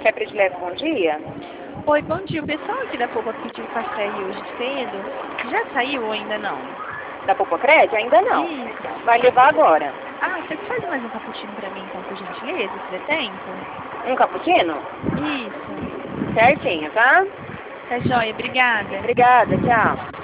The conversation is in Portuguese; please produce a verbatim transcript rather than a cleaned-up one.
Café Predileto, bom dia. Oi, bom dia. O pessoal aqui da Popa pediu café aí hoje cedo. Já saiu ou ainda não? Da Popocred? Ainda não. Isso. Vai levar agora. Ah, você faz mais um cappuccino pra mim, então, por gentileza, se der tempo? Um cappuccino? Isso. Certinho, tá? Tá joia, obrigada. Obrigada, tchau.